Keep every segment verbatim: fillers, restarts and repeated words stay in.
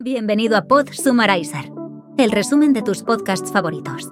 Bienvenido a Pod Summarizer, el resumen de tus podcasts favoritos.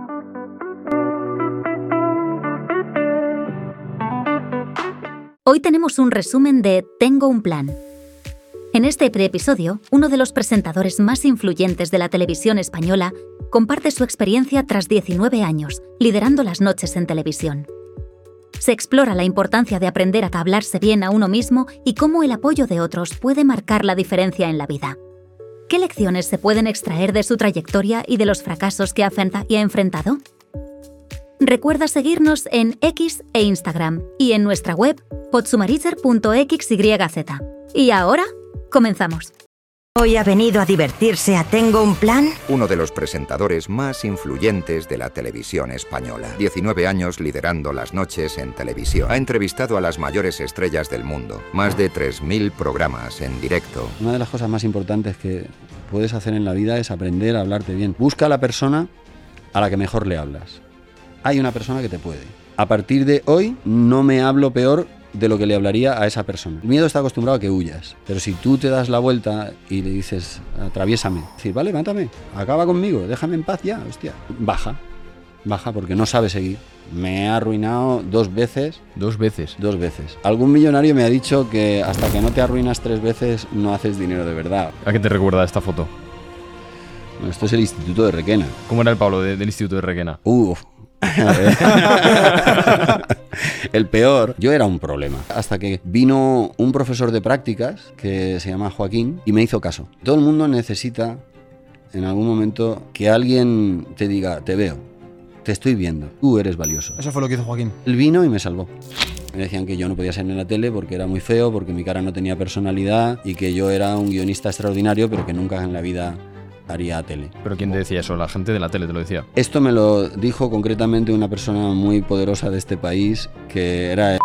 Hoy tenemos un resumen de Tengo un plan. En este preepisodio, uno de los presentadores más influyentes de la televisión española comparte su experiencia tras diecinueve años, liderando las noches en televisión. Se explora la importancia de aprender a hablarse bien a uno mismo y cómo el apoyo de otros puede marcar la diferencia en la vida. ¿Qué lecciones se pueden extraer de su trayectoria y de los fracasos que ha enfrentado? Recuerda seguirnos en X e Instagram y en nuestra web podsumarizer punto xyz. Y ahora, comenzamos. Hoy ha venido a divertirse a Tengo un plan. Uno de los presentadores más influyentes de la televisión española. diecinueve años liderando las noches en televisión. Ha entrevistado a las mayores estrellas del mundo. Más de tres mil programas en directo. Una de las cosas más importantes que puedes hacer en la vida es aprender a hablarte bien. Busca a la persona a la que mejor le hablas. Hay una persona que te puede. A partir de hoy no me hablo peor de lo que le hablaría a esa persona. El miedo está acostumbrado a que huyas, pero si tú te das la vuelta y le dices, atraviésame, decir, vale, mátame, acaba conmigo, déjame en paz ya, hostia, baja, baja porque no sabe seguir. Me ha arruinado dos veces. ¿Dos veces? Dos veces. Algún millonario me ha dicho que hasta que no te arruinas tres veces no haces dinero de verdad. ¿A qué te recuerda esta foto? Bueno, esto es el Instituto de Requena. ¿Cómo era el Pablo de, del Instituto de Requena? Uf. El peor, yo era un problema. Hasta que vino un profesor de prácticas que se llama Joaquín y me hizo caso. Todo el mundo necesita en algún momento que alguien te diga, te veo, te estoy viendo, tú eres valioso. Eso fue lo que hizo Joaquín. Él vino y me salvó. Me decían que yo no podía salir en la tele porque era muy feo, porque mi cara no tenía personalidad y que yo era un guionista extraordinario, pero que nunca en la vida haría tele. ¿Pero quién te decía eso? La gente de la tele te lo decía. Esto me lo dijo concretamente una persona muy poderosa de este país, que era...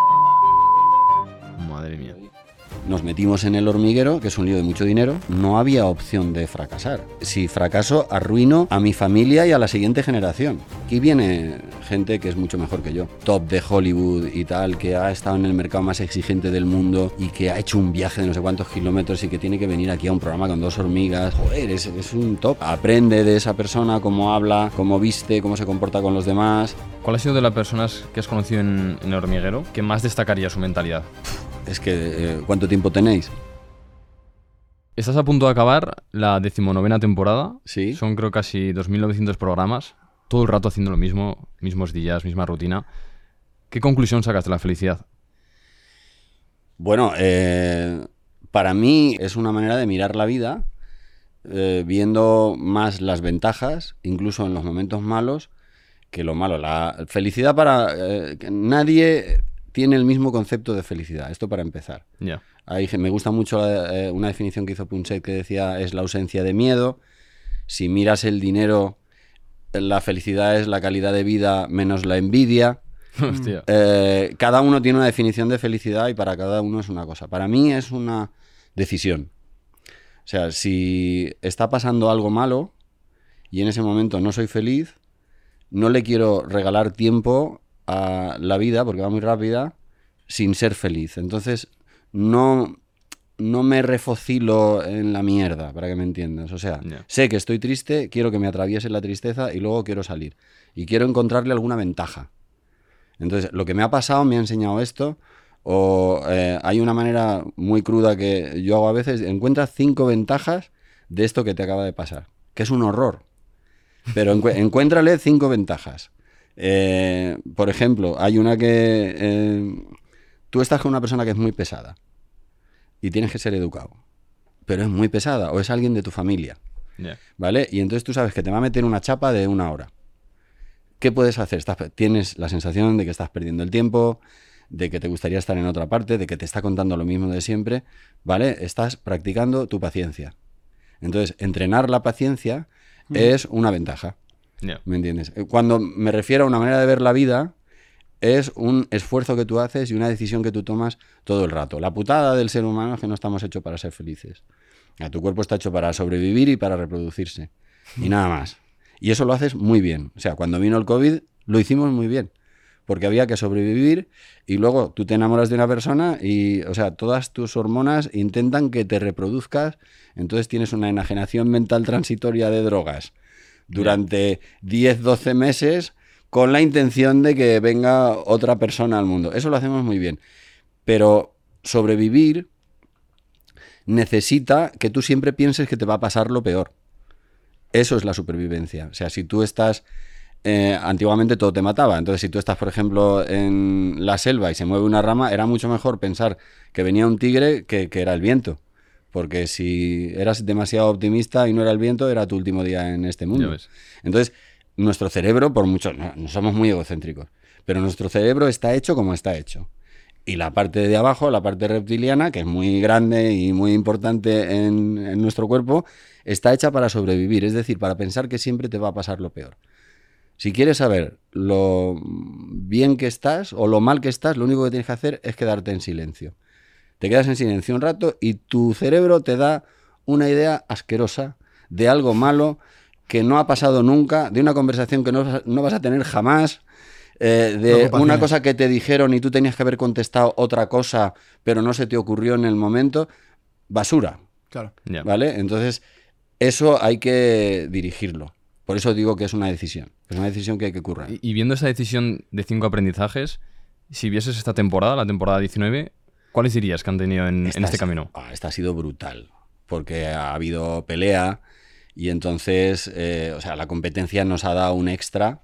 Madre mía. Nos metimos en El Hormiguero, que es un lío de mucho dinero. No había opción de fracasar. Si fracaso, arruino a mi familia y a la siguiente generación. Aquí viene gente que es mucho mejor que yo. Top de Hollywood y tal, que ha estado en el mercado más exigente del mundo y que ha hecho un viaje de no sé cuántos kilómetros y que tiene que venir aquí a un programa con dos hormigas. Joder, es, es un top. Aprende de esa persona, cómo habla, cómo viste, cómo se comporta con los demás. ¿Cuál ha sido de las personas que has conocido en, en El Hormiguero que más destacaría su mentalidad? Es que, eh, ¿cuánto tiempo tenéis? Estás a punto de acabar la decimonovena temporada. Sí. Son creo casi dos mil novecientos programas. Todo el rato haciendo lo mismo, mismos días, misma rutina. ¿Qué conclusión sacas de la felicidad? Bueno, eh, para mí es una manera de mirar la vida, eh, viendo más las ventajas, incluso en los momentos malos, que lo malo. La felicidad para... Eh, que nadie tiene el mismo concepto de felicidad. Esto para empezar. Ya. Yeah. Ahí me gusta mucho eh, una definición que hizo Punset que decía es la ausencia de miedo. Si miras el dinero, la felicidad es la calidad de vida menos la envidia. Hostia. Eh, cada uno tiene una definición de felicidad y para cada uno es una cosa. Para mí es una decisión. O sea, si está pasando algo malo y en ese momento no soy feliz, no le quiero regalar tiempo a la vida, porque va muy rápida, sin ser feliz. Entonces, no, no me refocilo en la mierda, para que me entiendas. O sea, yeah. Sé que estoy triste, quiero que me atraviese la tristeza y luego quiero salir. Y quiero encontrarle alguna ventaja. Entonces, lo que me ha pasado me ha enseñado esto, o eh, hay una manera muy cruda que yo hago a veces, encuentra cinco ventajas de esto que te acaba de pasar, que es un horror. Pero encu- encuéntrale cinco ventajas. Eh, por ejemplo, hay una que eh, tú estás con una persona que es muy pesada y tienes que ser educado, pero es muy pesada o es alguien de tu familia, yeah. ¿Vale? Y entonces tú sabes que te va a meter una chapa de una hora. ¿Qué puedes hacer? Estás, tienes la sensación de que estás perdiendo el tiempo, de que te gustaría estar en otra parte, de que te está contando lo mismo de siempre, ¿vale? Estás practicando tu paciencia. Entonces, entrenar la paciencia mm. es una ventaja. Yeah. ¿Me entiendes? Cuando me refiero a una manera de ver la vida, es un esfuerzo que tú haces y una decisión que tú tomas todo el rato. La putada del ser humano es que no estamos hechos para ser felices. Tu cuerpo está hecho para sobrevivir y para reproducirse. Y nada más. Y eso lo haces muy bien. O sea, cuando vino el COVID, lo hicimos muy bien. porque había que sobrevivir, y luego tú te enamoras de una persona y, o sea, todas tus hormonas intentan que te reproduzcas, entonces tienes una enajenación mental transitoria de drogas durante diez, doce meses con la intención de que venga otra persona al mundo. Eso lo hacemos muy bien, pero sobrevivir necesita que tú siempre pienses que te va a pasar lo peor. Eso es la supervivencia. O sea, si tú estás... Eh, antiguamente todo te mataba. Entonces, si tú estás, por ejemplo, en la selva y se mueve una rama, era mucho mejor pensar que venía un tigre que, que era el viento. Porque si eras demasiado optimista y no era el viento, era tu último día en este mundo. Entonces, nuestro cerebro, por mucho... No, no somos muy egocéntricos, pero nuestro cerebro está hecho como está hecho. Y la parte de abajo, la parte reptiliana, que es muy grande y muy importante en, en nuestro cuerpo, está hecha para sobrevivir. Es decir, para pensar que siempre te va a pasar lo peor. Si quieres saber lo bien que estás o lo mal que estás, lo único que tienes que hacer es quedarte en silencio. Te quedas en silencio un rato y tu cerebro te da una idea asquerosa de algo malo que no ha pasado nunca, de una conversación que no, no vas a tener jamás, eh, de una cosa que te dijeron y tú tenías que haber contestado otra cosa, pero no se te ocurrió en el momento. Basura. Claro. Yeah. ¿Vale? Entonces, eso hay que dirigirlo. Por eso digo que es una decisión. Es una decisión que hay que currar. Y, y viendo esa decisión de cinco aprendizajes, si vieses esta temporada, la temporada diecinueve, ¿cuáles dirías que han tenido en, en este ha, camino? Ah, esta ha sido brutal, porque ha habido pelea y entonces, eh, o sea, la competencia nos ha dado un extra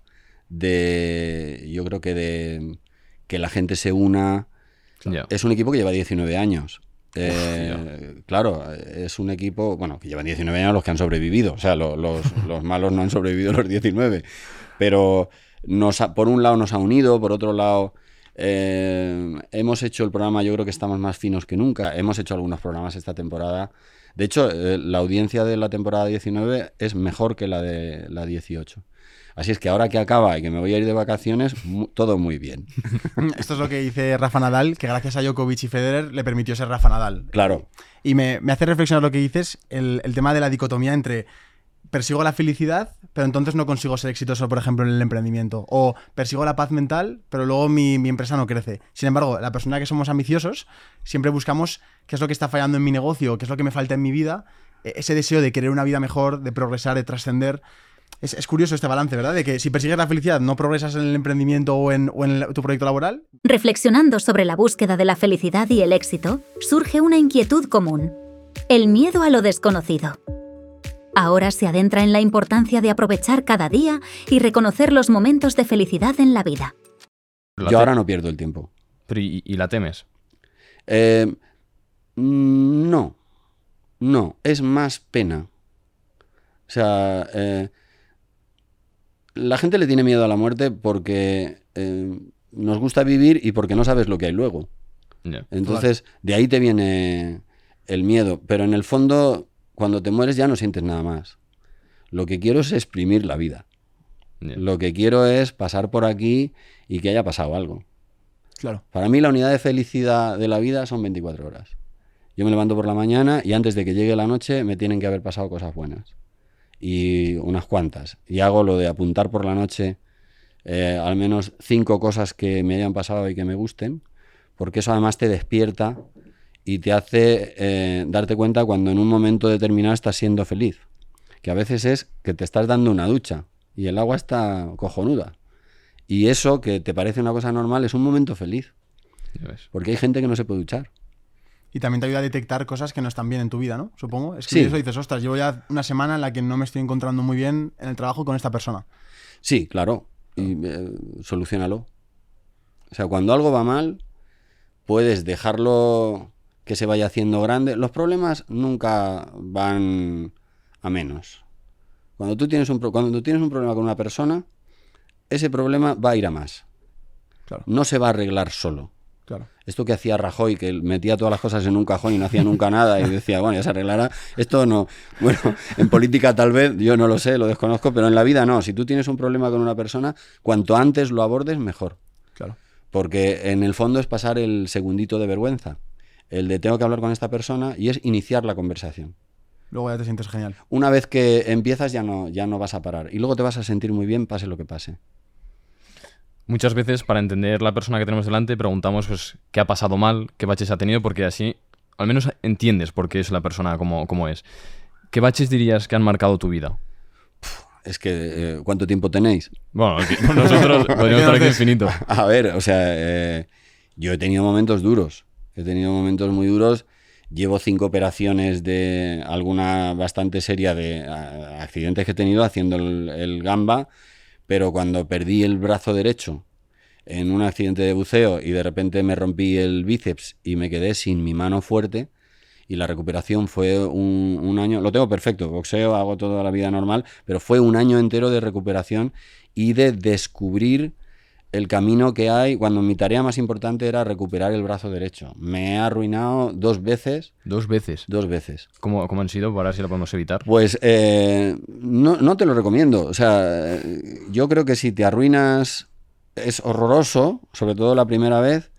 de, yo creo que de que la gente se una. Yeah. Es un equipo que lleva diecinueve años. Eh, Uf, claro, es un equipo, bueno, que llevan diecinueve años los que han sobrevivido, o sea, lo, los, los malos no han sobrevivido los diecinueve, pero nos ha, por un lado nos ha unido, por otro lado eh, hemos hecho el programa, yo creo que estamos más finos que nunca, hemos hecho algunos programas esta temporada, de hecho eh, la audiencia de la temporada diecinueve es mejor que la de la dieciocho. Así es que ahora que acaba y que me voy a ir de vacaciones, mu- todo muy bien. Esto es lo que dice Rafa Nadal, que gracias a Djokovic y Federer le permitió ser Rafa Nadal. Claro. Y me, me hace reflexionar lo que dices, el, el tema de la dicotomía entre persigo la felicidad, pero entonces no consigo ser exitoso, por ejemplo, en el emprendimiento. O persigo la paz mental, pero luego mi, mi empresa no crece. Sin embargo, la persona que somos ambiciosos, siempre buscamos qué es lo que está fallando en mi negocio, qué es lo que me falta en mi vida, ese deseo de querer una vida mejor, de progresar, de trascender. Es, es curioso este balance, ¿verdad? De que si persigues la felicidad no progresas en el emprendimiento o en, o en el, tu proyecto laboral. Reflexionando sobre la búsqueda de la felicidad y el éxito, surge una inquietud común: el miedo a lo desconocido. Ahora se adentra en la importancia de aprovechar cada día y reconocer los momentos de felicidad en la vida. Yo ahora no pierdo el tiempo. Pero ¿y, y la temes? Eh, no, no, es más pena. O sea, eh, la gente le tiene miedo a la muerte porque eh, nos gusta vivir y porque no sabes lo que hay luego. Yeah. Entonces, de ahí te viene el miedo. Pero en el fondo, cuando te mueres ya no sientes nada más. Lo que quiero es exprimir la vida. Yeah. Lo que quiero es pasar por aquí y que haya pasado algo. Claro. Para mí la unidad de felicidad de la vida son veinticuatro horas. Yo me levanto por la mañana y antes de que llegue la noche me tienen que haber pasado cosas buenas. Y unas cuantas. Y hago lo de apuntar por la noche eh, al menos cinco cosas que me hayan pasado y que me gusten, porque eso además te despierta y te hace eh, darte cuenta cuando en un momento determinado estás siendo feliz. Que a veces es que te estás dando una ducha y el agua está cojonuda. Y eso, que te parece una cosa normal, es un momento feliz. Ya ves. Porque hay gente que no se puede duchar. Y también te ayuda a detectar cosas que no están bien en tu vida, ¿no? Supongo. Es que Sí. eso dices, ostras, llevo ya una semana en la que no me estoy encontrando muy bien en el trabajo con esta persona. Sí, claro. Y eh, soluciónalo. O sea, cuando algo va mal, puedes dejarlo que se vaya haciendo grande. Los problemas nunca van a menos. Cuando tú tienes un, pro- cuando tú tienes un problema con una persona, ese problema va a ir a más. Claro, No se va a arreglar solo. claro. Esto que hacía Rajoy, que metía todas las cosas en un cajón y no hacía nunca nada y decía, bueno, ya se arreglará. Esto no. Bueno, en política tal vez, yo no lo sé, lo desconozco, pero en la vida no. Si tú tienes un problema con una persona, cuanto antes lo abordes, mejor. Claro. Porque en el fondo es pasar el segundito de vergüenza. El de tengo que hablar con esta persona y es iniciar la conversación. Luego ya te sientes genial. Una vez que empiezas ya no, ya no vas a parar. Y luego te vas a sentir muy bien, pase lo que pase. muchas veces para entender la persona que tenemos delante preguntamos pues, qué ha pasado mal, qué baches ha tenido, porque así al menos entiendes por qué es la persona como, como es. ¿Qué baches dirías que han marcado tu vida? Es que, eh, ¿cuánto tiempo tenéis? Bueno, aquí- nosotros podríamos estar aquí infinito. A ver, o sea, eh, yo he tenido momentos duros. He tenido momentos muy duros. Llevo cinco operaciones de alguna bastante seria de a, accidentes que he tenido haciendo el, el gamba, pero cuando perdí el brazo derecho en un accidente de buceo y de repente me rompí el bíceps y me quedé sin mi mano fuerte, y la recuperación fue un, un año, lo tengo perfecto, boxeo, hago toda la vida normal, pero fue un año entero de recuperación y de descubrir el camino que hay cuando mi tarea más importante era recuperar el brazo derecho. Me he arruinado dos veces. Dos veces. Dos veces. ¿Cómo, cómo han sido? Para ver si lo podemos evitar. Pues eh, no, no te lo recomiendo. O sea, yo creo que si te arruinas es horroroso, sobre todo la primera vez,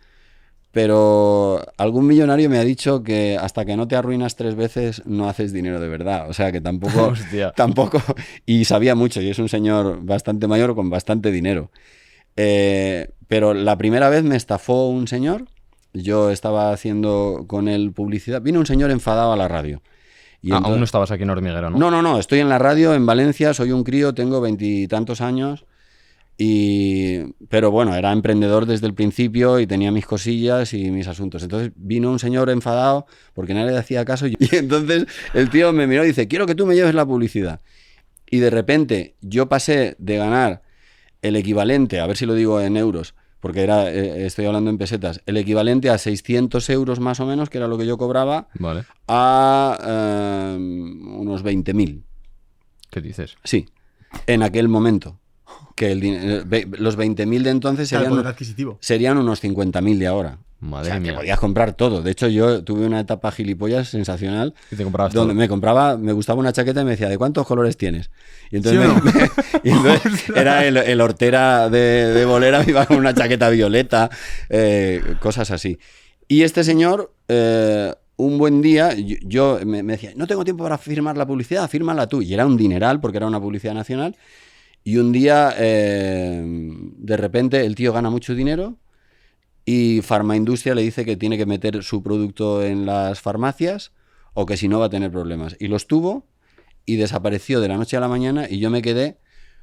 pero algún millonario me ha dicho que hasta que no te arruinas tres veces no haces dinero de verdad. O sea, que tampoco... Hostia. tampoco y sabía mucho, y es un señor bastante mayor con bastante dinero. Eh, pero la primera vez me estafó un señor. Yo estaba haciendo con él publicidad. Vino un señor enfadado a la radio. Y Ah, entonces- aún no estabas aquí en Hormiguero, ¿no? no, no, no, estoy en la radio en Valencia, soy un crío, tengo veintitantos años, y... pero bueno, era emprendedor desde el principio y tenía mis cosillas y mis asuntos. Entonces vino un señor enfadado porque nadie le hacía caso y entonces el tío me miró y dice, quiero que tú me lleves la publicidad. Y de repente yo pasé de ganar el equivalente, a ver si lo digo en euros, porque era, eh, estoy hablando en pesetas, el equivalente a seiscientos euros más o menos, que era lo que yo cobraba, Vale. a eh, unos veinte mil. ¿Qué dices? Sí, en aquel momento. Que el din- eh, ve- los veinte mil de entonces Claro, serían, poder adquisitivo. serían unos cincuenta mil de ahora. Madre O sea, que mía. podías comprar todo. De hecho, yo tuve una etapa gilipollas sensacional Y te comprabas donde todo. me compraba, me gustaba una chaqueta y me decía, ¿de cuántos colores tienes? Y entonces, ¿Sí o no? me- me- y entonces era el, el hortera de, de bolera, me iba con una chaqueta violeta, eh, cosas así. Y este señor, eh, un buen día, yo, yo me, me decía, no tengo tiempo para firmar la publicidad, fírmala tú. Y era un dineral porque era una publicidad nacional. Y un día, eh, de repente, el tío gana mucho dinero y Farmaindustria le dice que tiene que meter su producto en las farmacias o que si no va a tener problemas. Y los tuvo y desapareció de la noche a la mañana y yo me quedé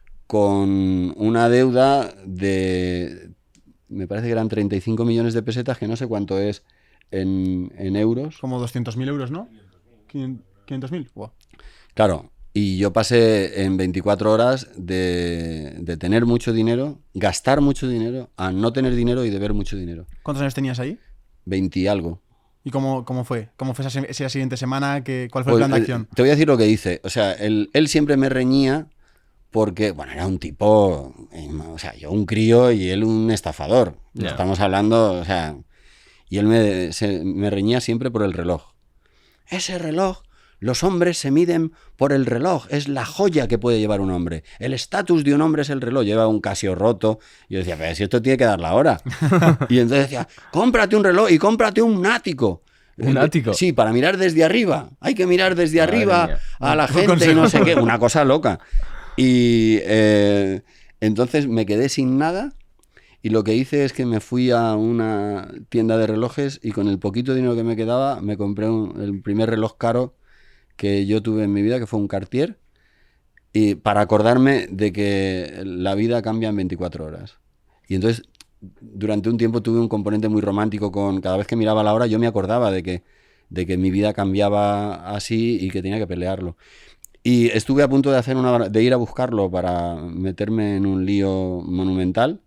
con una deuda de, me parece que eran treinta y cinco millones de pesetas, que no sé cuánto es en, en euros. Como doscientos mil euros, ¿no? quinientos mil. Wow. Claro, y yo pasé en veinticuatro horas de, de tener mucho dinero, gastar mucho dinero, a no tener dinero y deber mucho dinero. ¿Cuántos años tenías ahí? veinte y algo. ¿Y cómo, cómo fue? ¿Cómo fue esa, se- esa siguiente semana? ¿Qué, ¿Cuál fue Pues, el plan de eh, acción? te voy a decir lo que hice. O sea, él, él siempre me reñía porque, bueno, era un tipo, eh, o sea, yo un crío y él un estafador. Ya. Estamos hablando, o sea, y él me, se- me reñía siempre por el reloj. Ese reloj, los hombres se miden por el reloj, es la joya que puede llevar un hombre. El estatus de un hombre es el reloj, lleva un Casio roto. Y yo decía, pero si esto tiene que dar la hora. Y entonces decía, cómprate un reloj y cómprate un ático. ¿Un ático? Sí, para mirar desde arriba. Hay que mirar desde Madre arriba mía. a la Buen gente y no sé consejo. qué. Una cosa loca. Y eh, entonces me quedé sin nada y lo que hice es que me fui a una tienda de relojes y con el poquito dinero que me quedaba me compré un- el primer reloj caro que yo tuve en mi vida, que fue un Cartier, y para acordarme de que la vida cambia en veinticuatro horas. Y entonces, durante un tiempo tuve un componente muy romántico con cada vez que miraba la hora, yo me acordaba de que, de que mi vida cambiaba así y que tenía que pelearlo. Y estuve a punto de, hacer una, de ir a buscarlo para meterme en un lío monumental.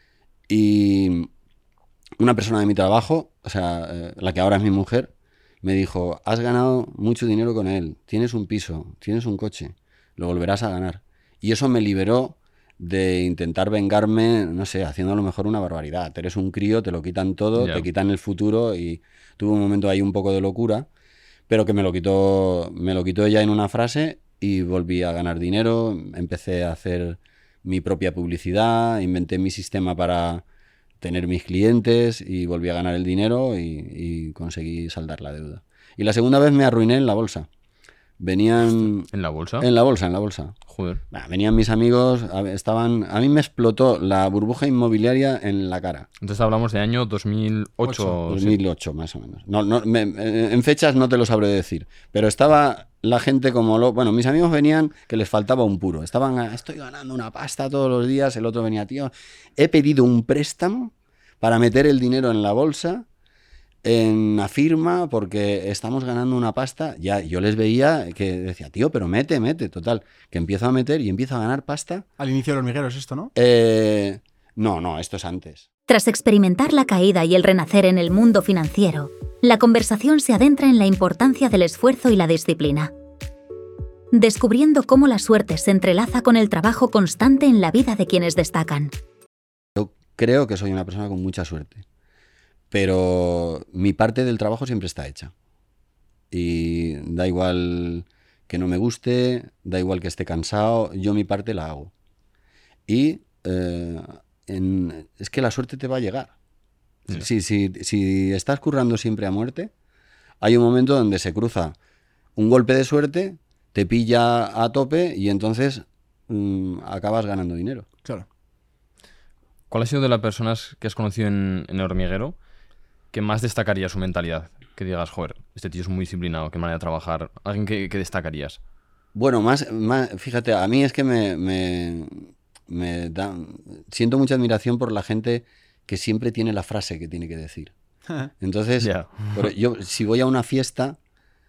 Y una persona de mi trabajo, o sea, eh, la que ahora es mi mujer, me dijo, has ganado mucho dinero con él, tienes un piso, tienes un coche, lo volverás a ganar. Y eso me liberó de intentar vengarme, no sé, haciendo a lo mejor una barbaridad. Eres un crío, te lo quitan todo, Ya. te quitan el futuro y tuve un momento ahí un poco de locura, pero que me lo quitó, me lo quitó ella en una frase y volví a ganar dinero, empecé a hacer mi propia publicidad, inventé mi sistema para tener mis clientes y volví a ganar el dinero y, y conseguí saldar la deuda. Y la segunda vez me arruiné en la bolsa. venían... ¿En la bolsa? En la bolsa, en la bolsa. Joder. Bah, venían mis amigos, a ver, estaban... A mí me explotó la burbuja inmobiliaria en la cara. Entonces hablamos de año dos mil ocho. dos mil ocho, más o menos. No, no, me- en fechas no te lo sabré decir. Pero estaba la gente como... Lo, bueno, mis amigos venían que les faltaba un puro. Estaban, estoy ganando una pasta todos los días. El otro venía, tío, he pedido un préstamo para meter el dinero en la bolsa, en la firma, porque estamos ganando una pasta. Ya yo les veía que decía, tío, pero mete, mete. Total, que empiezo a meter y empiezo a ganar pasta. Al inicio del hormiguero es esto, ¿no? Eh, no, no, esto es antes. Tras experimentar la caída y el renacer en el mundo financiero, la conversación se adentra en la importancia del esfuerzo y la disciplina, descubriendo cómo la suerte se entrelaza con el trabajo constante en la vida de quienes destacan. Yo creo que soy una persona con mucha suerte, pero mi parte del trabajo siempre está hecha. Y da igual que no me guste, da igual que esté cansado, yo mi parte la hago. Y eh, en- es que la suerte te va a llegar. Ya. Si, si, si estás currando siempre a muerte, hay un momento donde se cruza un golpe de suerte, te pilla a tope y entonces mm, acabas ganando dinero. Claro. ¿Cuál ha sido de las personas que has conocido en, en el hormiguero que más destacaría su mentalidad? Que digas, joder, este tío es muy disciplinado, qué manera de trabajar. ¿Alguien que, que destacarías? Bueno, más, más, fíjate, a mí es que me, me, me da, siento mucha admiración por la gente que siempre tiene la frase que tiene que decir. Entonces, Ya. por- yo si voy a una fiesta,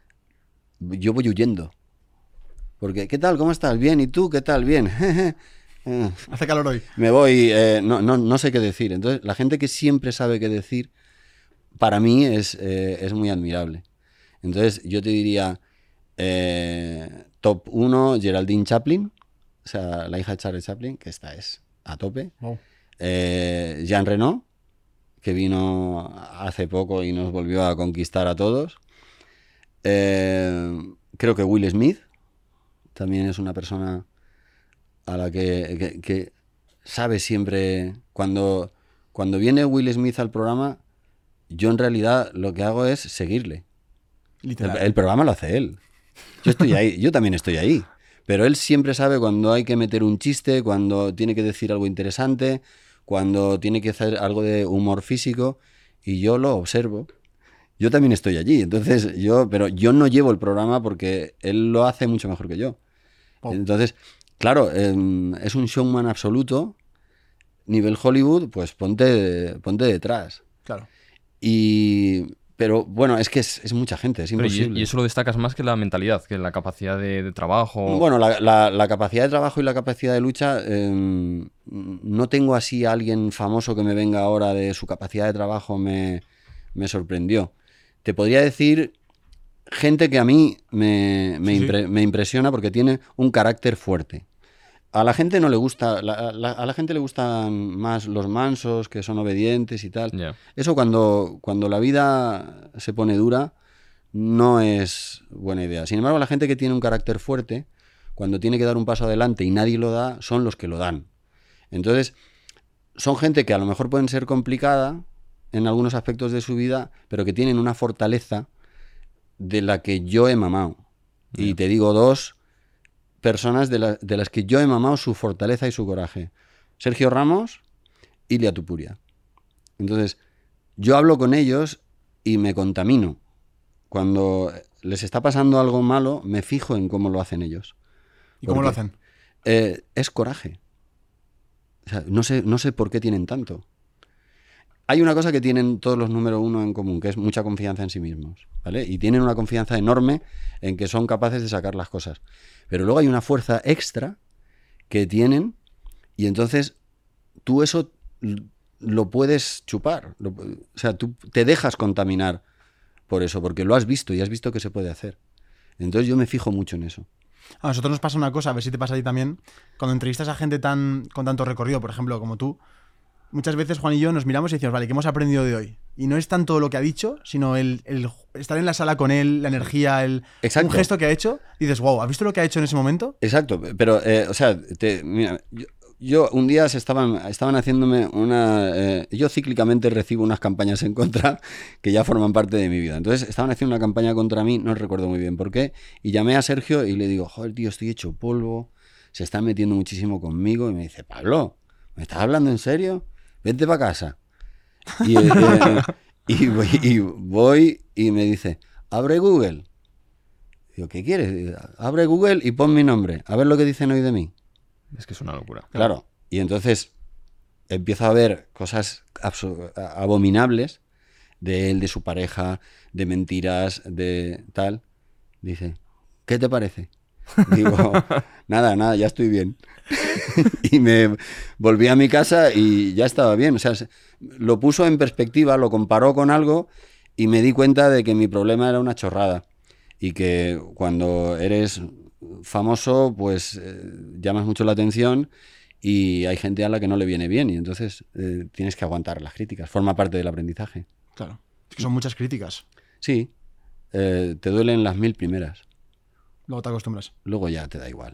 yo voy huyendo. Porque, ¿qué tal? ¿Cómo estás? Bien, ¿y tú? ¿Qué tal? Bien. Eh, Hace calor hoy. Me voy, eh, no, no, no sé qué decir. Entonces, la gente que siempre sabe qué decir, para mí es, eh, es muy admirable. Entonces, yo te diría, eh, top uno, Geraldine Chaplin, o sea, la hija de Charlie Chaplin, que esta es a tope. Wow. Eh, Jean Reno, que vino hace poco y nos volvió a conquistar a todos. Eh, creo que Will Smith también es una persona a la que, que- que sabe siempre... Cuando, cuando viene Will Smith al programa, yo en realidad lo que hago es seguirle. El, Literal. el programa lo hace él. Yo estoy ahí, yo también estoy ahí. Pero él siempre sabe cuando hay que meter un chiste, cuando tiene que decir algo interesante, cuando tiene que hacer algo de humor físico, y yo lo observo. Yo también estoy allí, entonces yo, pero yo no llevo el programa porque él lo hace mucho mejor que yo. Wow. Entonces, claro, em, es un showman absoluto, nivel Hollywood, pues ponte, ponte detrás. Claro. Y, pero bueno, es que es, es mucha gente, es Pero y, imposible. y eso lo destacas más que la mentalidad, que la capacidad de, de trabajo. Bueno, la, la- la capacidad de trabajo y la capacidad de lucha, eh, no tengo así a alguien famoso que me venga ahora de su capacidad de trabajo, me, me sorprendió. Te podría decir gente que a mí me, me, Sí, sí. impre- me impresiona porque tiene un carácter fuerte. A la gente no le gusta, la- la- a la gente le gustan más los mansos, que son obedientes y tal. Ya. Eso cuando, cuando la vida se pone dura no es buena idea. Sin embargo, la gente que tiene un carácter fuerte, cuando tiene que dar un paso adelante y nadie lo da, son los que lo dan. Entonces, son gente que a lo mejor pueden ser complicada en algunos aspectos de su vida, pero que tienen una fortaleza de la que yo he mamado. Y te digo dos personas de, la- de las que yo he mamado su fortaleza y su coraje. Sergio Ramos y Ilia Tupuria. Entonces, yo hablo con ellos y me contamino. Cuando les está pasando algo malo, me fijo en cómo lo hacen ellos. ¿Y cómo lo Porque, hacen? eh, es coraje. O sea, no sé, no sé por qué tienen tanto. Hay una cosa que tienen todos los número uno en común, que es mucha confianza en sí mismos, ¿vale? Y tienen una confianza enorme en que son capaces de sacar las cosas. Pero luego hay una fuerza extra que tienen y entonces tú eso l- lo puedes chupar. Lo pu- o sea, tú te dejas contaminar por eso, porque lo has visto y has visto que se puede hacer. Entonces yo me fijo mucho en eso. A nosotros nos pasa una cosa, a ver si te pasa a ti también. Cuando entrevistas a gente tan con tanto recorrido, por ejemplo, como tú, muchas veces Juan y yo nos miramos y decimos, vale, ¿qué hemos aprendido de hoy? Y no es tanto lo que ha dicho, sino el, el estar en la sala con él, la energía, el Exacto. un gesto que ha hecho. Y dices, wow, ¿has visto lo que ha hecho en ese momento? Exacto, pero, eh, o sea, te- mira, yo- yo un día se estaban, estaban haciéndome una... Eh, yo cíclicamente recibo unas campañas en contra que ya forman parte de mi vida. Entonces estaban haciendo una campaña contra mí, no recuerdo muy bien por qué, y llamé a Sergio y le digo, joder, tío, estoy hecho polvo, se están metiendo muchísimo conmigo. Y me dice, Pablo, ¿me estás hablando en serio? Vente para casa. Y, eh, eh, y, voy, y voy y me dice, abre Google. Digo, ¿qué quieres? Abre Google y pon mi nombre, a ver lo que dicen hoy de mí. Es que es una locura. Claro. Y entonces empiezo a ver cosas abominables de él, de su pareja, de mentiras, de tal. Dice, ¿qué te parece? Digo, nada, nada, ya estoy bien. Y me volví a mi casa y ya estaba bien. O sea, lo puso en perspectiva, lo comparó con algo y me di cuenta de que mi problema era una chorrada. Y que cuando eres famoso, pues eh, llamas mucho la atención y hay gente a la que no le viene bien. Y entonces eh, tienes que aguantar las críticas. Forma parte del aprendizaje. Claro. Es que son muchas críticas. Sí. Eh, te duelen las mil primeras. Luego te acostumbras. Luego ya te da igual.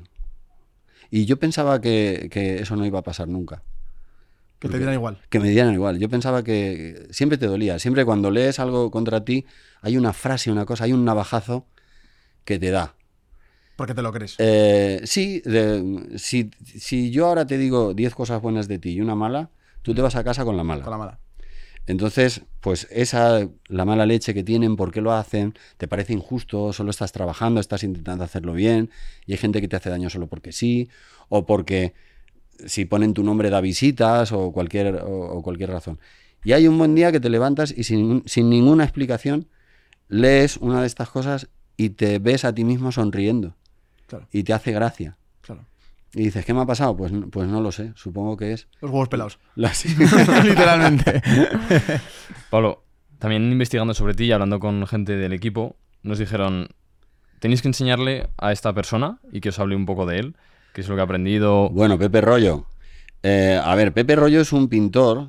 Y yo pensaba que, que eso no iba a pasar nunca. Que te dieran igual. Que me dieran igual. Yo pensaba que siempre te dolía. Siempre cuando lees algo contra ti, hay una frase, una cosa, hay un navajazo que te da. Porque te lo crees. Eh, sí, de, si, si yo ahora te digo diez cosas buenas de ti y una mala, tú te vas a casa con la mala. Con la mala. Entonces, pues esa, la mala leche que tienen, ¿por qué lo hacen? ¿Te parece injusto? ¿Solo estás trabajando, estás intentando hacerlo bien? Y hay gente que te hace daño solo porque sí, o porque si ponen tu nombre da visitas, o cualquier, o, o cualquier razón. Y hay un buen día que te levantas y sin, sin ninguna explicación lees una de estas cosas y te ves a ti mismo sonriendo. Claro. Y te hace gracia. Claro. Y dices, ¿qué me ha pasado? Pues, pues no lo sé, supongo que es... Los huevos pelados. La, sí. Literalmente. Pablo, también investigando sobre ti y hablando con gente del equipo, nos dijeron, tenéis que enseñarle a esta persona y que os hable un poco de él, qué es lo que ha aprendido. Bueno, Pepe Rollo. Eh, a ver, Pepe Rollo es un pintor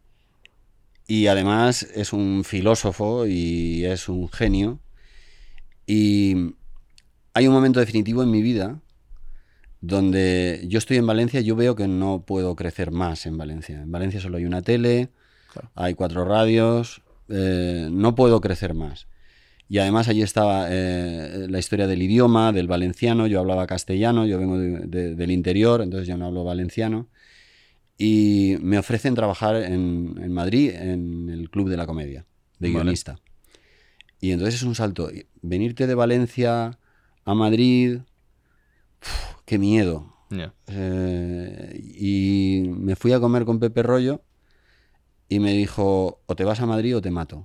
y además es un filósofo y es un genio. Y hay un momento definitivo en mi vida donde yo estoy en Valencia y yo veo que no puedo crecer más en Valencia. En Valencia solo hay una tele, claro. Hay cuatro radios, eh, no puedo crecer más. Y además allí estaba eh, la historia del idioma, del valenciano. Yo hablaba castellano, yo vengo de, de, del interior, entonces yo no hablo valenciano. Y me ofrecen trabajar en, en Madrid en el Club de la Comedia, de vale. guionista. Y entonces es un salto. Venirte de Valencia a Madrid, uf, qué miedo. Yeah. Eh, y me fui a comer con Pepe Rollo y me dijo, o te vas a Madrid o te mato.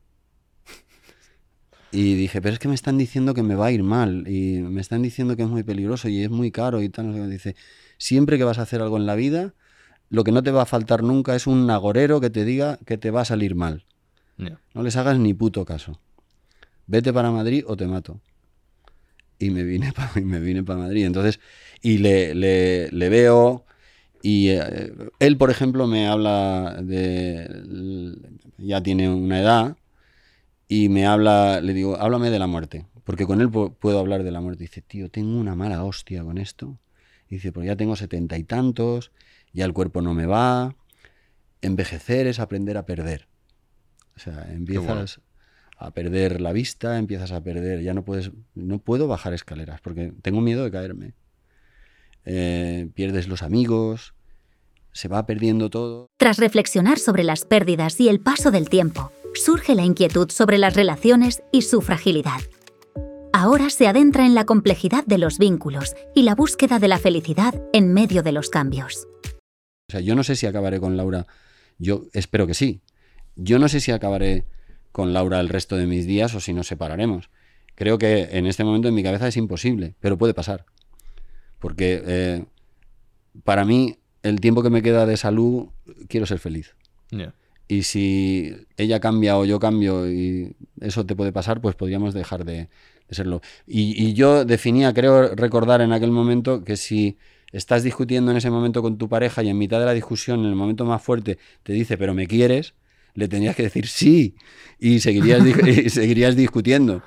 Y dije, pero es que me están diciendo que me va a ir mal y me están diciendo que es muy peligroso y es muy caro y tal. Dice, siempre que vas a hacer algo en la vida, lo que no te va a faltar nunca es un agorero que te diga que te va a salir mal. Yeah. No les hagas ni puto caso. Vete para Madrid o te mato. Y me vine para me vine para Madrid. Entonces, y le, le, le veo y eh, él, por ejemplo, me habla de... Ya tiene una edad y me habla, le digo, háblame de la muerte. Porque con él puedo hablar de la muerte. Dice, tío, tengo una mala hostia con esto. Dice, pues ya tengo setenta y tantos, ya el cuerpo no me va. Envejecer es aprender a perder. O sea, empiezas a perder la vista, empiezas a perder, ya no puedes, no puedo bajar escaleras porque tengo miedo de caerme. Eh, pierdes los amigos, se va perdiendo todo. Tras reflexionar sobre las pérdidas y el paso del tiempo, surge la inquietud sobre las relaciones y su fragilidad. Ahora se adentra en la complejidad de los vínculos y la búsqueda de la felicidad en medio de los cambios. O sea, yo no sé si acabaré con Laura, yo espero que sí. Yo no sé si acabaré con Laura el resto de mis días o si nos separaremos. Creo que en este momento en mi cabeza es imposible, pero puede pasar. Porque eh, para mí, el tiempo que me queda de salud, quiero ser feliz. Yeah. Y si ella cambia o yo cambio y eso te puede pasar, pues podríamos dejar de, de serlo. Y, y yo definía, creo recordar en aquel momento, que si estás discutiendo en ese momento con tu pareja y en mitad de la discusión, en el momento más fuerte, te dice, pero me quieres, le tenías que decir sí y seguirías, y seguirías discutiendo.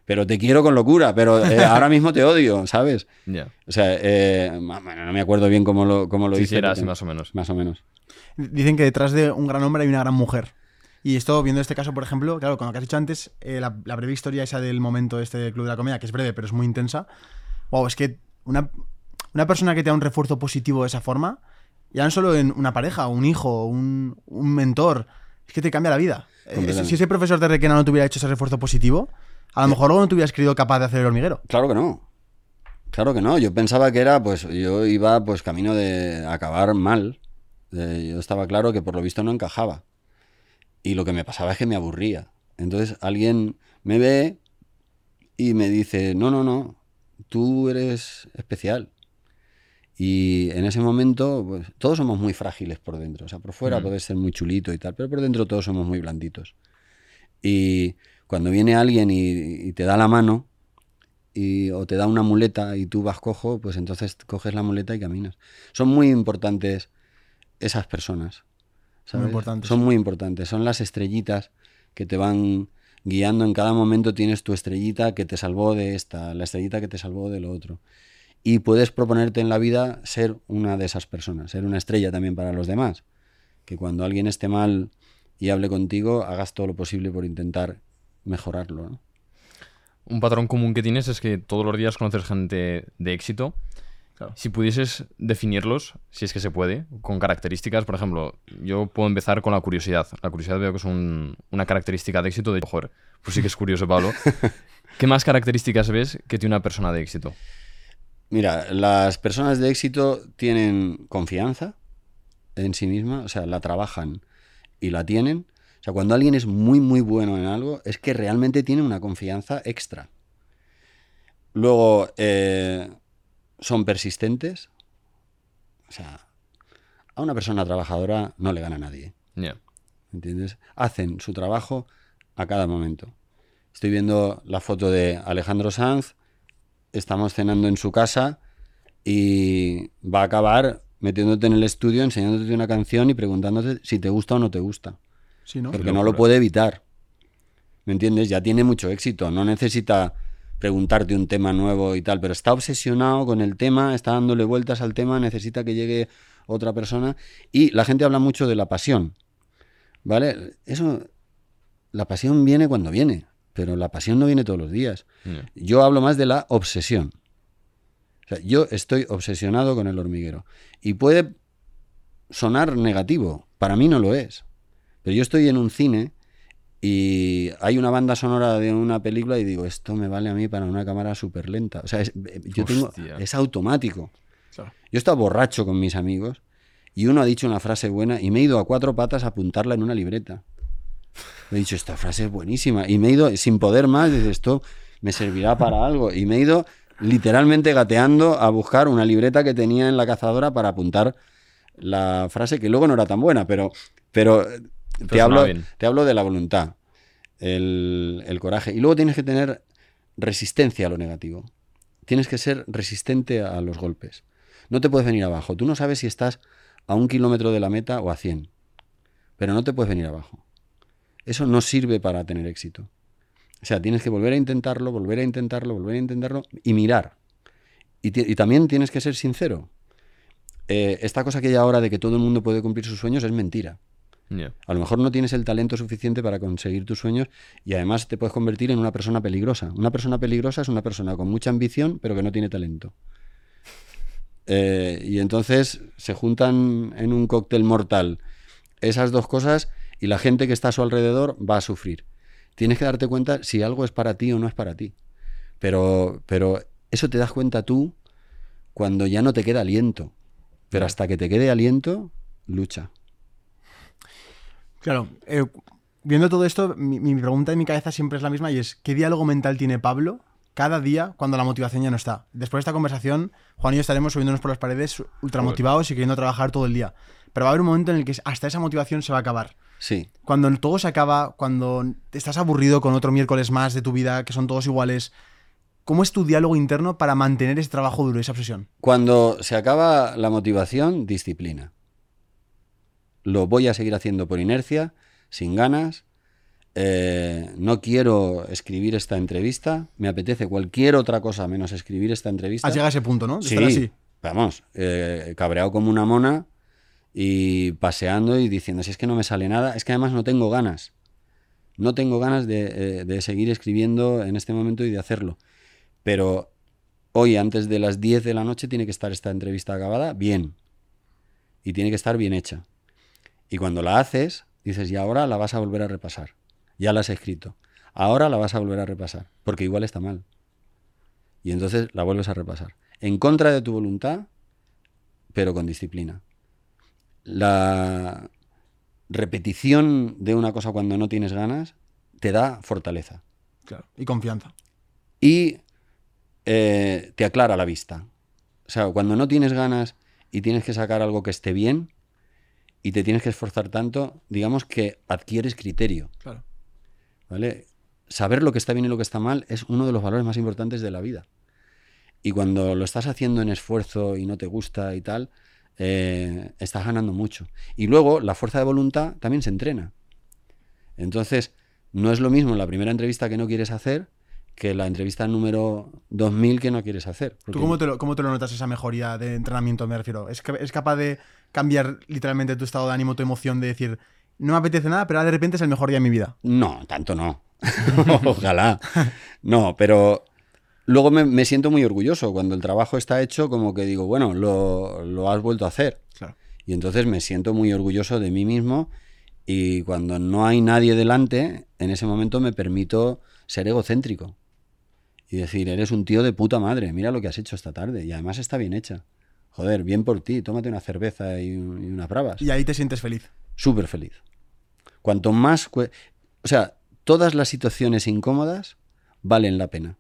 pero te quiero con locura, pero eh, ahora mismo te odio, ¿sabes? Ya. O sea, eh, bueno, no me acuerdo bien cómo lo, cómo lo Sí, hice. sí, era porque- así más o menos. Más o menos. Dicen que detrás de un gran hombre hay una gran mujer. Y esto, viendo este caso, por ejemplo, claro, con lo que has dicho antes, eh, la, la breve historia esa del momento este del Club de la Comedia, que es breve, pero es muy intensa. Wow, es que una, una persona que te da un refuerzo positivo de esa forma, ya no solo en una pareja, un hijo, un, un mentor, es que te cambia la vida. Eh, si ese profesor de Requena no te hubiera hecho ese refuerzo positivo, a lo mejor luego no te hubieras creído capaz de hacer el hormiguero. Claro que no. Claro que no. Yo pensaba que era, pues, yo iba pues camino de acabar mal. Eh, yo estaba claro que por lo visto no encajaba. Y lo que me pasaba es que me aburría. Entonces alguien me ve y me dice, no, no, no, tú eres especial. Y en ese momento, pues, todos somos muy frágiles por dentro. O sea, por fuera Mm. puedes ser muy chulito y tal, pero por dentro todos somos muy blanditos. Y cuando viene alguien y, y te da la mano, y, o te da una muleta y tú vas cojo, pues entonces coges la muleta y caminas. Son muy importantes esas personas. ¿sabes? Muy importantes. Son muy importantes. Son las estrellitas que te van guiando. En cada momento tienes tu estrellita que te salvó de esta, la estrellita que te salvó de lo otro. Y puedes proponerte en la vida ser una de esas personas, ser una estrella también para los demás. Que cuando alguien esté mal y hable contigo, hagas todo lo posible por intentar mejorarlo, ¿no? Un patrón común que tienes es que todos los días conoces gente de éxito. Claro. Si pudieses definirlos, si es que se puede, con características, por ejemplo, yo puedo empezar con la curiosidad. La curiosidad veo que es un- una característica de éxito de... Joder, pues sí que es curioso, Pablo. ¿Qué más características ves que tiene una persona de éxito? Mira, las personas de éxito tienen confianza en sí misma, o sea, la trabajan y la tienen. O sea, cuando alguien es muy, muy bueno en algo, es que realmente tiene una confianza extra. Luego, eh, son persistentes. O sea, a una persona trabajadora no le gana a nadie. Ya. ¿Entiendes? Hacen su trabajo a cada momento. Estoy viendo la foto de Alejandro Sanz, estamos cenando en su casa y va a acabar metiéndote en el estudio, enseñándote una canción y preguntándote si te gusta o no te gusta. Sí, ¿no? Porque no lo puede evitar. ¿Me entiendes? Ya tiene mucho éxito. No necesita preguntarte un tema nuevo y tal, pero está obsesionado con el tema, está dándole vueltas al tema, necesita que llegue otra persona. Y la gente habla mucho de la pasión. ¿Vale? Eso, la pasión viene cuando viene, pero la pasión no viene todos los días. Ya. Yo hablo más de la obsesión. O sea, yo estoy obsesionado con el hormiguero. Y puede sonar negativo, para mí no lo es. Pero yo estoy en un cine y hay una banda sonora de una película y digo, esto me vale a mí para una cámara súper lenta. O sea, es, yo tengo, Hostia. es automático. Claro. Yo he estado borracho con mis amigos y uno ha dicho una frase buena y me he ido a cuatro patas a apuntarla en una libreta. He dicho, esta frase es buenísima. Y me he ido sin poder más, desde esto me servirá para algo. Y me he ido literalmente gateando a buscar una libreta que tenía en la cazadora para apuntar la frase, que luego no era tan buena, pero, pero te, Pero hablo, sonaba bien. te hablo de la voluntad, el, el coraje. Y luego tienes que tener resistencia a lo negativo. Tienes que ser resistente a los golpes. No te puedes venir abajo. Tú no sabes si estás a un kilómetro de la meta o a cien, pero no te puedes venir abajo. Eso no sirve para tener éxito. O sea, tienes que volver a intentarlo, volver a intentarlo, volver a intentarlo y mirar. Y, ti- y también tienes que ser sincero. Eh, esta cosa que hay ahora de que todo el mundo puede cumplir sus sueños es mentira. Ya. A lo mejor no tienes el talento suficiente para conseguir tus sueños y además te puedes convertir en una persona peligrosa. Una persona peligrosa es una persona con mucha ambición pero que no tiene talento. Eh, y entonces se juntan en un cóctel mortal esas dos cosas y la gente que está a su alrededor va a sufrir. Tienes que darte cuenta si algo es para ti o no es para ti. Pero, pero eso te das cuenta tú cuando ya no te queda aliento. Pero hasta que te quede aliento, lucha. Claro, eh, viendo todo esto, mi, mi pregunta en mi cabeza siempre es la misma y es, ¿qué diálogo mental tiene Pablo cada día cuando la motivación ya no está? Después de esta conversación, Juan y yo estaremos subiéndonos por las paredes ultramotivados y queriendo trabajar todo el día. Pero va a haber un momento en el que hasta esa motivación se va a acabar. Sí. Cuando todo se acaba, cuando estás aburrido con otro miércoles más de tu vida, que son todos iguales, ¿cómo es tu diálogo interno para mantener ese trabajo duro, esa obsesión? Cuando se acaba la motivación, disciplina. Lo voy a seguir haciendo por inercia, sin ganas. eh, no quiero escribir esta entrevista, me apetece cualquier otra cosa menos escribir esta entrevista. Has llegado a ese punto, ¿no? De Sí, estar así. vamos, eh, cabreado como una mona y paseando y diciendo, si es que no me sale nada, es que además no tengo ganas. No tengo ganas de, eh, de seguir escribiendo en este momento y de hacerlo. Pero hoy, antes de las diez de la noche, tiene que estar esta entrevista acabada bien. Y tiene que estar bien hecha. Y cuando la haces, dices, y ahora la vas a volver a repasar. Ya la has escrito. Ahora la vas a volver a repasar. Porque igual está mal. Y entonces la vuelves a repasar. En contra de tu voluntad, pero con disciplina. La repetición de una cosa cuando no tienes ganas te da fortaleza. Claro. Y confianza. Y eh, te aclara la vista. O sea, cuando no tienes ganas y tienes que sacar algo que esté bien y te tienes que esforzar tanto, digamos que adquieres criterio. Claro. ¿Vale? Saber lo que está bien y lo que está mal es uno de los valores más importantes de la vida. Y cuando lo estás haciendo en esfuerzo y no te gusta y tal, eh, estás ganando mucho. Y luego la fuerza de voluntad también se entrena. Entonces, no es lo mismo la primera entrevista que no quieres hacer que la entrevista número dos mil que no quieres hacer. ¿Tú cómo te, lo, cómo te lo notas esa mejoría de entrenamiento, me refiero? ¿Es, ¿Es capaz de cambiar literalmente tu estado de ánimo, tu emoción, de decir, no me apetece nada, pero ahora de repente es el mejor día de mi vida? No, tanto no. Ojalá. No, pero luego me, me siento muy orgulloso. Cuando el trabajo está hecho, como que digo, bueno, lo, lo has vuelto a hacer. Claro. Y entonces me siento muy orgulloso de mí mismo. Y cuando no hay nadie delante, en ese momento me permito ser egocéntrico. Y decir, eres un tío de puta madre, mira lo que has hecho esta tarde. Y además está bien hecha. Joder, bien por ti, tómate una cerveza y, un, y unas bravas. Y ahí te sientes feliz. Súper feliz. Cuanto más... Cu- o sea, todas las situaciones incómodas valen la pena.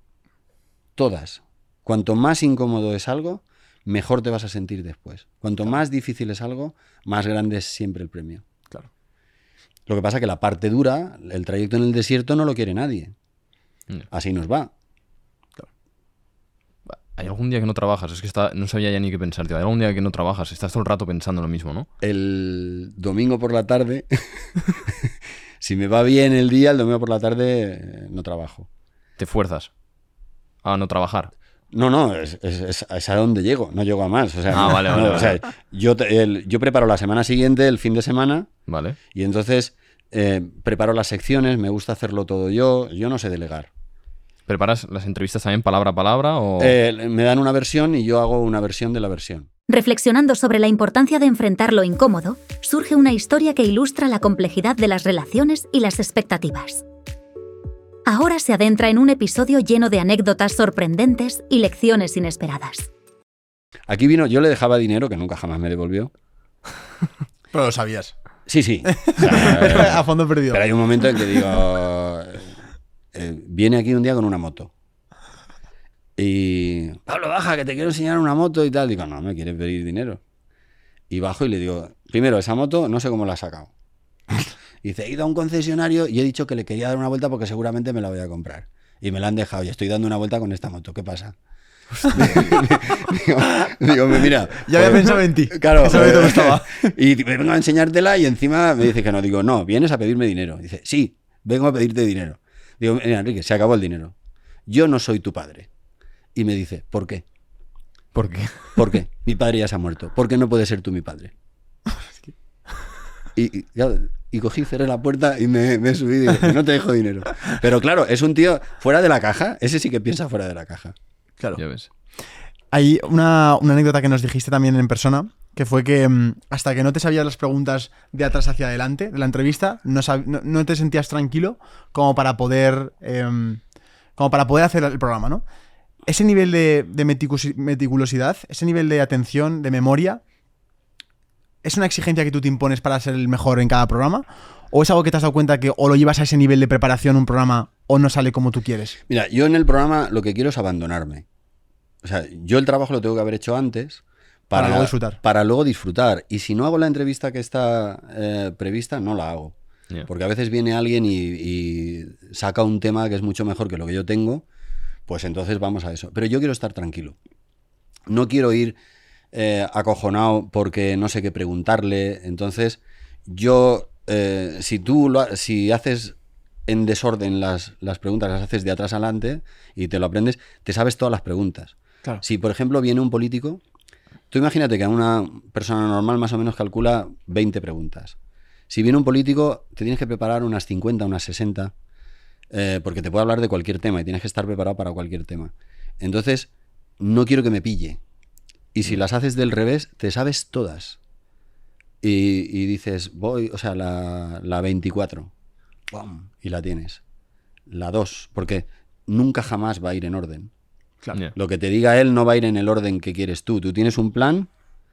Todas. Cuanto más incómodo es algo, mejor te vas a sentir después. Cuanto claro. más difícil es algo, más grande es siempre el premio. Claro. Lo que pasa es que la parte dura, el trayecto en el desierto, no lo quiere nadie. No. Así nos va. Claro. ¿Hay algún día que no trabajas? Es que está, no sabía ya ni qué pensar, tío. ¿Hay algún día que no trabajas? Estás todo el rato pensando lo mismo, ¿no? El domingo por la tarde, si me va bien el día, el domingo por la tarde no trabajo. ¿Te fuerzas a no trabajar? No, no, es, es, es a donde llego, no llego a más. O sea, ah, no, vale, vale. No, vale. O sea, yo, el, yo preparo la semana siguiente, el fin de semana, vale. Y entonces eh, preparo las secciones, me gusta hacerlo todo yo, yo no sé delegar. ¿Preparas las entrevistas también palabra a palabra? O... Eh, me dan una versión y yo hago una versión de la versión. Reflexionando sobre la importancia de enfrentar lo incómodo, surge una historia que ilustra la complejidad de las relaciones y las expectativas. Ahora se adentra en un episodio lleno de anécdotas sorprendentes y lecciones inesperadas. Aquí vino, yo le dejaba dinero, que nunca jamás me devolvió. Pero lo sabías. Sí, sí. O sea, a fondo perdido. Pero hay un momento en que digo... Eh, viene aquí un día con una moto. Y... Pablo, baja, que te quiero enseñar una moto y tal. Digo, no, me quiere pedir dinero. Y bajo y le digo, primero, esa moto no sé cómo la ha sacado. Y dice, he ido a un concesionario y he dicho que le quería dar una vuelta porque seguramente me la voy a comprar. Y me la han dejado y estoy dando una vuelta con esta moto. ¿Qué pasa? digo, digo, mira. Ya había pues, pensado en ti. Claro. Esa moto me estaba. Y vengo a enseñártela y encima me dice que no. Digo, no, vienes a pedirme dinero. Dice, sí, vengo a pedirte dinero. Digo, mira, Enrique, se acabó el dinero. Yo no soy tu padre. Y me dice, ¿por qué? ¿Por qué? ¿Por qué? Mi padre ya se ha muerto. ¿Por qué no puedes ser tú mi padre? Y, y, y cogí, cerré la puerta y me, me subí y dije, no te dejo dinero. Pero claro, es un tío fuera de la caja. Ese sí que piensa fuera de la caja. Claro. Ya ves. Hay una, una anécdota que nos dijiste también en persona, que fue que um, hasta que no te sabías las preguntas de atrás hacia adelante de la entrevista, no, sab- no, no te sentías tranquilo como para poder eh, como para poder hacer el programa, ¿no? Ese nivel de, de meticus- meticulosidad, ese nivel de atención, de memoria, ¿es una exigencia que tú te impones para ser el mejor en cada programa? ¿O es algo que te has dado cuenta que o lo llevas a ese nivel de preparación un programa o no sale como tú quieres? Mira, yo en el programa lo que quiero es abandonarme. O sea, yo el trabajo lo tengo que haber hecho antes para, para luego disfrutar. Para luego disfrutar. Y si no hago la entrevista que está eh, prevista, no la hago. Yeah. Porque a veces viene alguien y, y saca un tema que es mucho mejor que lo que yo tengo, pues entonces vamos a eso. Pero yo quiero estar tranquilo. No quiero ir eh, acojonado porque no sé qué preguntarle. Entonces, yo, eh, si tú lo, si haces en desorden las, las preguntas, las haces de atrás adelante y te lo aprendes, te sabes todas las preguntas. Claro. Si, por ejemplo, viene un político, tú imagínate que a una persona normal más o menos calcula veinte preguntas. Si viene un político, te tienes que preparar unas cincuenta, unas sesenta, eh, porque te puede hablar de cualquier tema y tienes que estar preparado para cualquier tema. Entonces, no quiero que me pille. Y si las haces del revés, te sabes todas. Y, y dices, voy, o sea, la, la veinticuatro, ¡pum! Y la tienes. La dos, porque nunca jamás va a ir en orden. Claro. Yeah. Lo que te diga él no va a ir en el orden que quieres tú. Tú tienes un plan.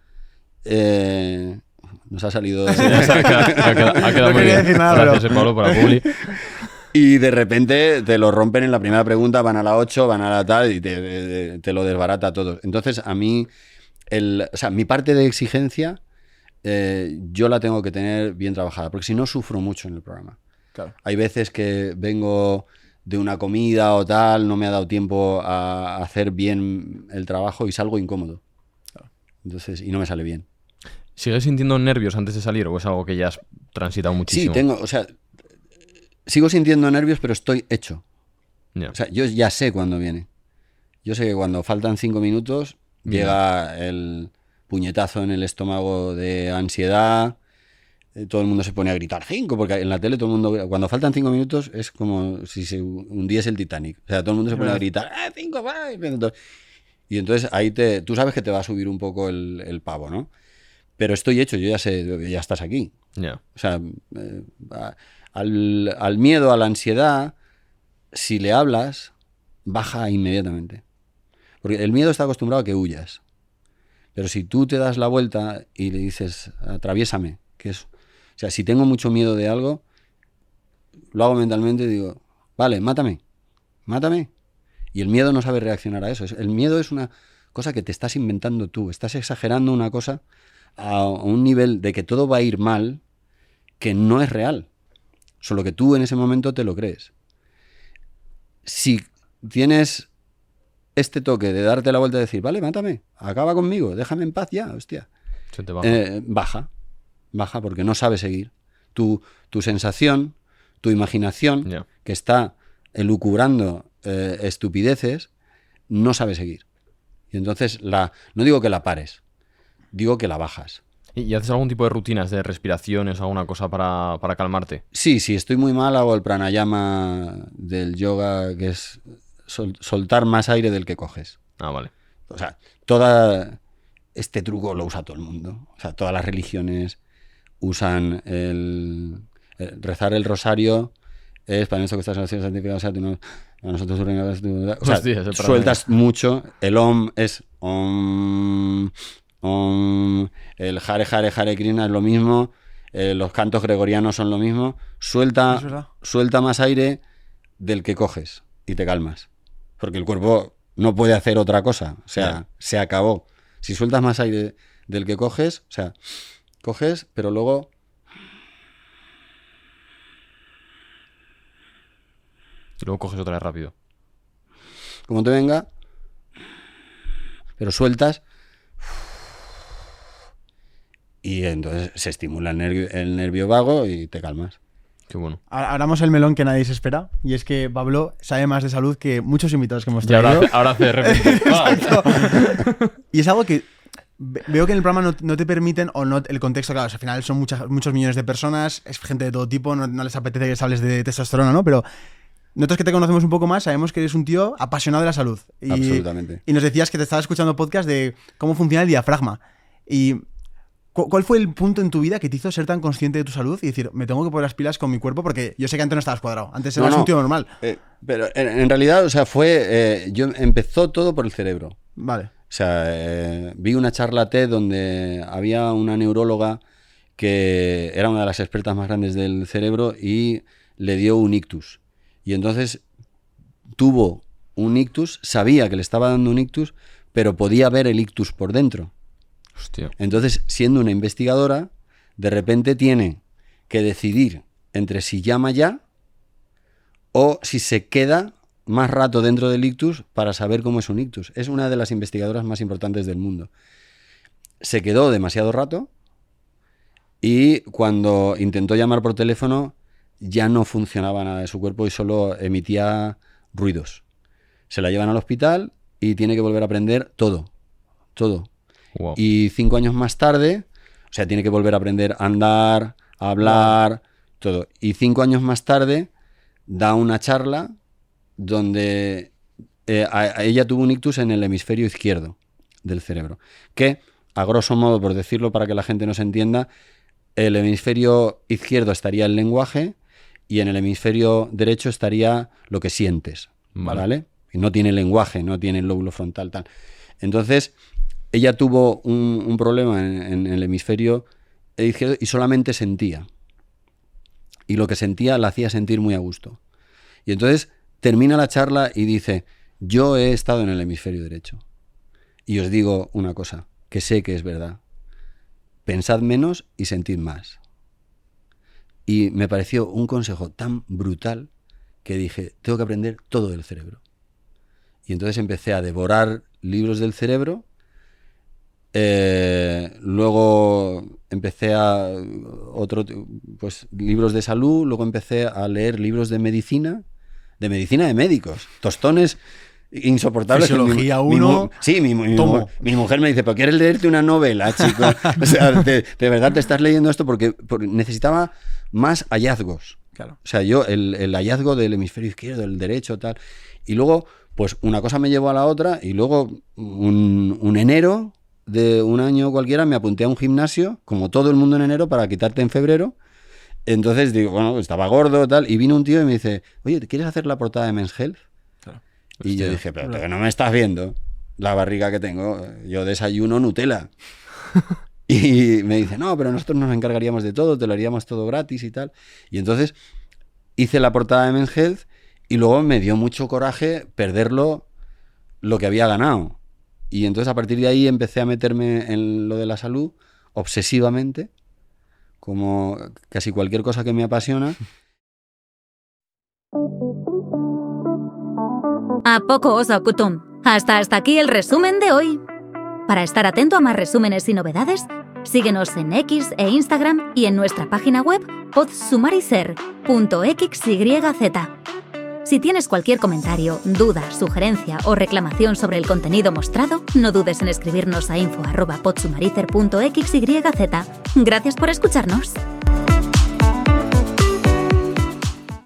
Eh, nos ha salido. Sí, ya está, ha quedado, ha quedado- ha quedado No muy quería bien. decir nada, Gracias, pero- eh, Pablo, por la publi. Y de repente te lo rompen en la primera pregunta, van a la ocho, van a la tal y te, te- te lo desbarata todo. Entonces, a mí, el, o sea, mi parte de exigencia, eh, yo la tengo que tener bien trabajada, porque si no, sufro mucho en el programa. Claro. Hay veces que vengo de una comida o tal, no me ha dado tiempo a hacer bien el trabajo y salgo incómodo. Entonces, y no me sale bien. ¿Sigues sintiendo nervios antes de salir o es algo que ya has transitado Sí, muchísimo? tengo, o sea, sigo sintiendo nervios, pero estoy hecho. Ya. O sea, yo ya sé cuándo viene. Yo sé que cuando faltan cinco minutos Bien. llega el puñetazo en el estómago de ansiedad. eh, Todo el mundo se pone a gritar cinco, porque en la tele todo el mundo, cuando faltan cinco minutos es como si se hundiese el Titanic. O sea, todo el mundo se pone a gritar, ¡ah, cinco, va! Y entonces ahí te, tú sabes que te va a subir un poco el, el pavo, ¿no? Pero estoy hecho, yo ya sé, ya estás aquí. Ya. O sea, eh, a- al, al miedo, a la ansiedad, si le hablas, baja inmediatamente. Porque el miedo está acostumbrado a que huyas. Pero si tú te das la vuelta y le dices, atraviésame, que es, o sea, si tengo mucho miedo de algo, lo hago mentalmente y digo, vale, mátame, mátame. Y el miedo no sabe reaccionar a eso. El miedo es una cosa que te estás inventando tú. Estás exagerando una cosa a un nivel de que todo va a ir mal que no es real. Solo que tú en ese momento te lo crees. Si tienes este toque de darte la vuelta y decir, vale, mátame, acaba conmigo, déjame en paz ya, hostia. Se te baja. Eh, baja, baja porque no sabe seguir. Tu, tu sensación, tu imaginación, Ya. que está elucubrando eh, estupideces, no sabe seguir. Y entonces, la, no digo que la pares, digo que la bajas. ¿Y y haces algún tipo de rutinas de respiraciones o alguna cosa para, para calmarte? Sí, si estoy muy mal, hago el pranayama del yoga, que es sol- soltar más aire del que coges. Ah, vale. O sea, toda este truco lo usa todo el mundo. O sea, todas las religiones usan el, el rezar el rosario. Es para esto que estás en la acción santificada, o sea, tú no, a nosotros tu reino, tu- o sea, Hostia, ese sueltas mucho. El om es om, om, el jare jare jare krishna es lo mismo. eh, los cantos gregorianos son lo mismo. Suelta, Es verdad. suelta más aire del que coges y te calmas. Porque el cuerpo no puede hacer otra cosa. O sea, Ya. se acabó. Si sueltas más aire del que coges, o sea, coges, pero luego Y luego coges otra vez rápido. como te venga, pero sueltas y entonces se estimula el nervio, el nervio vago y te calmas. Qué bueno. Ahora abramos el melón que nadie se espera. Y es que Pablo sabe más de salud que muchos invitados que hemos Y ahora traído. hace, ahora hace de repente. ¡Ah! Y es algo que ve- veo que en el programa no, no te permiten, o no el contexto, claro, o sea, al final son muchas, muchos millones de personas, es gente de todo tipo, no, no les apetece que les hables de testosterona, ¿no? Pero nosotros que te conocemos un poco más, sabemos que eres un tío apasionado de la salud. Y, Absolutamente. Y nos decías que te estabas escuchando podcast de cómo funciona el diafragma. Y ¿cu- ¿cuál fue el punto en tu vida que te hizo ser tan consciente de tu salud y decir, me tengo que poner las pilas con mi cuerpo? Porque yo sé que antes no estabas cuadrado, antes No, eras no. un tío normal. Eh, pero en, en realidad, o sea, fue. eh, yo empezó todo por el cerebro. Vale. O sea, eh, vi una charla TED donde había una neuróloga que era una de las expertas más grandes del cerebro y le dio un ictus. Y entonces tuvo un ictus, sabía que le estaba dando un ictus, pero podía ver el ictus por dentro. Hostia. Entonces, siendo una investigadora, de repente tiene que decidir entre si llama ya o si se queda más rato dentro del ictus para saber cómo es un ictus. Es una de las investigadoras más importantes del mundo. Se quedó demasiado rato y cuando intentó llamar por teléfono ya no funcionaba nada de su cuerpo y solo emitía ruidos. Se la llevan al hospital y tiene que volver a aprender todo, todo. Wow. Y cinco años más tarde, o sea, tiene que volver a aprender a andar, a hablar, wow. todo. Y cinco años más tarde da una charla donde eh, a, a ella tuvo un ictus en el hemisferio izquierdo del cerebro, que, a grosso modo, por decirlo para que la gente nos entienda, el hemisferio izquierdo estaría el lenguaje y en el hemisferio derecho estaría lo que sientes, ¿vale? ¿Vale? Y no tiene lenguaje, no tiene el lóbulo frontal, tal. Entonces, ella tuvo un, un problema en, en el hemisferio izquierdo y solamente sentía. Y lo que sentía la hacía sentir muy a gusto. Y entonces termina la charla y dice, yo he estado en el hemisferio derecho. Y os digo una cosa, que sé que es verdad. Pensad menos y sentid más. Y me pareció un consejo tan brutal que dije, tengo que aprender todo del cerebro. Y entonces empecé a devorar libros del cerebro. Eh, luego empecé a otro, pues libros de salud. Luego empecé a leer libros de medicina, de medicina de médicos, tostones insoportables. Fisiología mi, uno. Mi, sí, mi, mi, mi, mi mujer me dice, ¿pero quieres leerte una novela, chico? O sea, de, de verdad te estás leyendo esto porque, porque necesitaba más hallazgos. Claro. O sea, yo el, el hallazgo del hemisferio izquierdo, el derecho, tal. Y luego, pues una cosa me llevó a la otra y luego un, un enero de un año cualquiera me apunté a un gimnasio, como todo el mundo en enero, para quitarte en febrero. Entonces digo, bueno, estaba gordo, tal, y vino un tío y me dice, oye, ¿te quieres hacer la portada de Men's Health? Claro. Y Hostia. yo dije, pero que no me estás viendo la barriga que tengo, yo desayuno Nutella. Y me dice, no, pero nosotros nos encargaríamos de todo, te lo haríamos todo gratis y tal. Y entonces hice la portada de Men's Health y luego me dio mucho coraje perderlo lo que había ganado. Y entonces a partir de ahí empecé a meterme en lo de la salud obsesivamente, como casi cualquier cosa que me apasiona. ¿A poco os ocultum? Hasta hasta aquí el resumen de hoy. Para estar atento a más resúmenes y novedades, síguenos en X e Instagram y en nuestra página web podsumariser punto xyz. Si tienes cualquier comentario, duda, sugerencia o reclamación sobre el contenido mostrado, no dudes en escribirnos a info arroba podsumariser punto xyz. Gracias por escucharnos.